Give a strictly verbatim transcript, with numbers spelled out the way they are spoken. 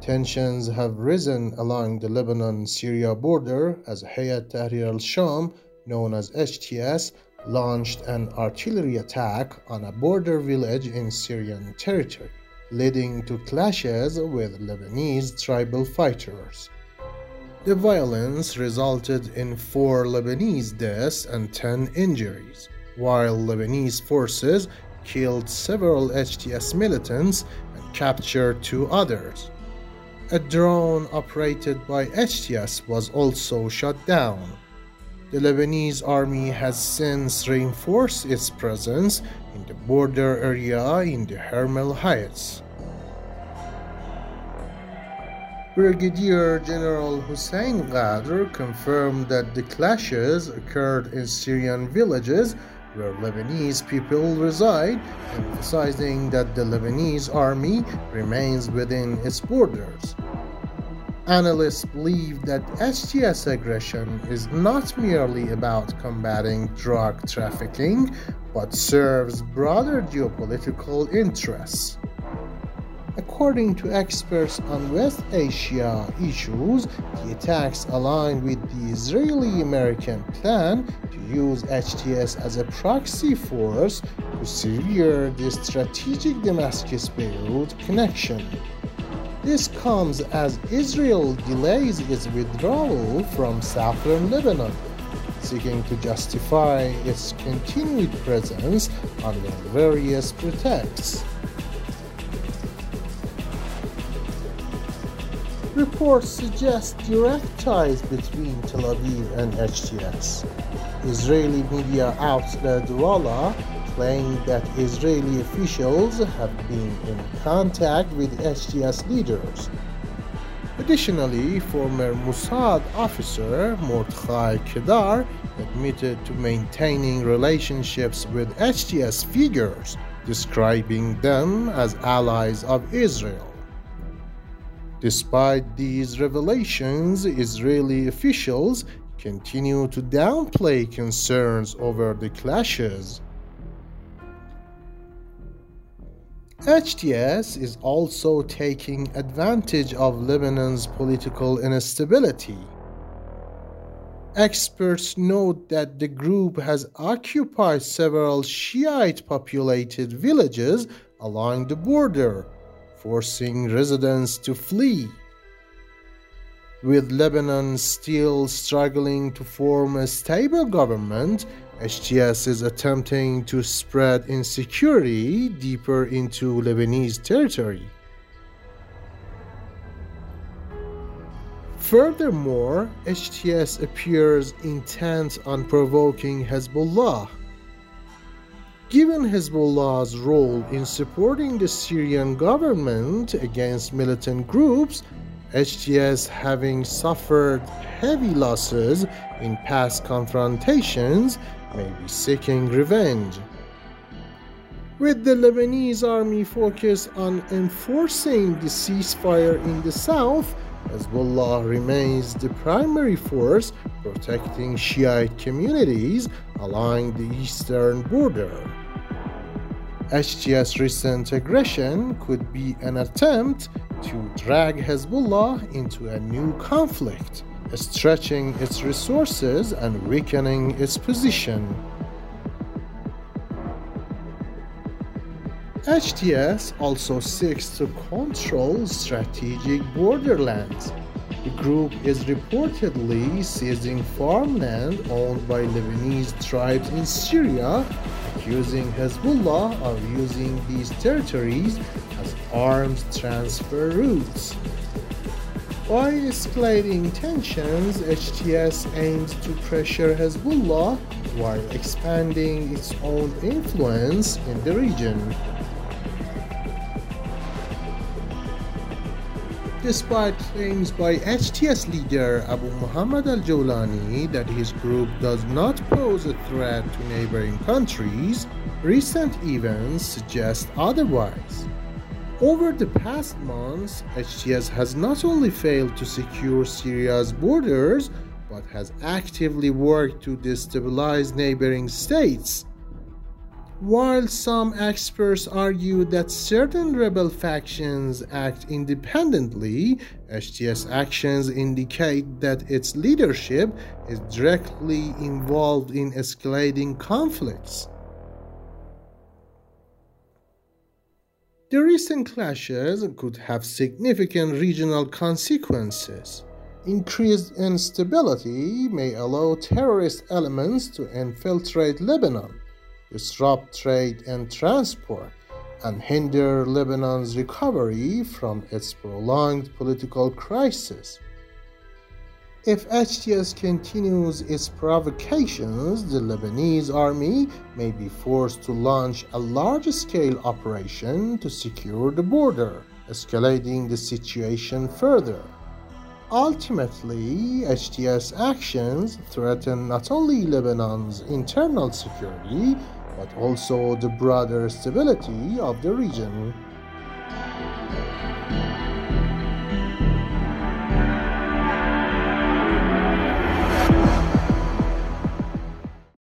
Tensions have risen along the Lebanon-Syria border as Hayat Tahrir al-Sham, known as H T S, launched an artillery attack on a border village in Syrian territory, leading to clashes with Lebanese tribal fighters. The violence resulted in four Lebanese deaths and ten injuries, while Lebanese forces killed several H T S militants and captured two others. A drone operated by H T S was also shot down. The Lebanese army has since reinforced its presence in the border area in the Hermel Heights. Brigadier General Hussein Ghadr confirmed that the clashes occurred in Syrian villages where Lebanese people reside, emphasizing that the Lebanese army remains within its borders. Analysts believe that H T S aggression is not merely about combating drug trafficking, but serves broader geopolitical interests. According to experts on West Asia issues, the attacks align with the Israeli-American plan to use H T S as a proxy force to sever the strategic Damascus-Beirut connection. This comes as Israel delays its withdrawal from southern Lebanon, seeking to justify its continued presence under various pretexts. Reports suggest direct ties between Tel Aviv and H T S. Israeli media outlet Walla claimed that Israeli officials have been in contact with H T S leaders. Additionally, former Mossad officer Mordechai Kedar admitted to maintaining relationships with H T S figures, describing them as allies of Israel. Despite these revelations, Israeli officials continue to downplay concerns over the clashes. H T S is also taking advantage of Lebanon's political instability. Experts note that the group has occupied several Shiite-populated villages along the border, forcing residents to flee. With Lebanon still struggling to form a stable government, H T S is attempting to spread insecurity deeper into Lebanese territory. Furthermore, H T S appears intent on provoking Hezbollah. Given Hezbollah's role in supporting the Syrian government against militant groups, H T S, having suffered heavy losses in past confrontations, may be seeking revenge. With the Lebanese army focused on enforcing the ceasefire in the south, Hezbollah remains the primary force protecting Shiite communities along the eastern border. H T S recent aggression could be an attempt to drag Hezbollah into a new conflict, stretching its resources and weakening its position. H T S also seeks to control strategic borderlands. The group is reportedly seizing farmland owned by Lebanese tribes in Syria, accusing Hezbollah of using these territories as arms transfer routes. By escalating tensions, H T S aims to pressure Hezbollah while expanding its own influence in the region. Despite claims by H T S leader Abu Muhammad al-Jawlani that his group does not pose a threat to neighboring countries, recent events suggest otherwise. Over the past months, H T S has not only failed to secure Syria's borders, but has actively worked to destabilize neighboring states. While some experts argue that certain rebel factions act independently, H T S actions indicate that its leadership is directly involved in escalating conflicts. The recent clashes could have significant regional consequences. Increased instability may allow terrorist elements to infiltrate Lebanon, disrupt trade and transport, and hinder Lebanon's recovery from its prolonged political crisis. If H T S continues its provocations, the Lebanese army may be forced to launch a large-scale operation to secure the border, escalating the situation further. Ultimately, H T S actions threaten not only Lebanon's internal security, but also the broader stability of the region.